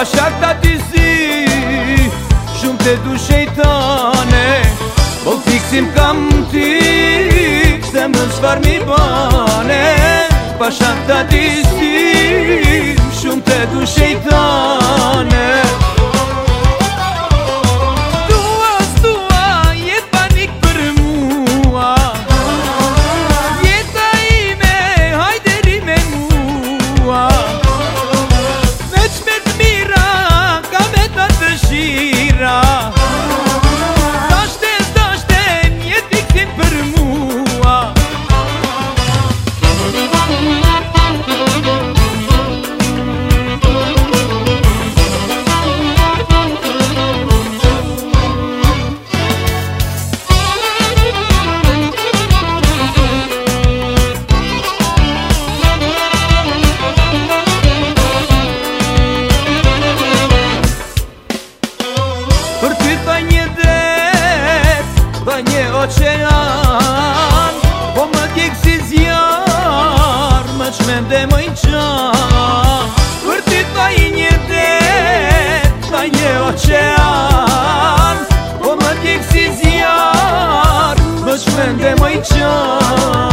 Bashak ti si shumë te du shejtane, po fiksim kam ti se më çfar mi bane. Bashak ti si shumë te du shejtane. Për ty ta një det, ta një ocean, po më t'jek si zjar, më qmende më i qan. Për ty ta një det, ta një ocean, po më t'jek si zjar, më qmende më i qan.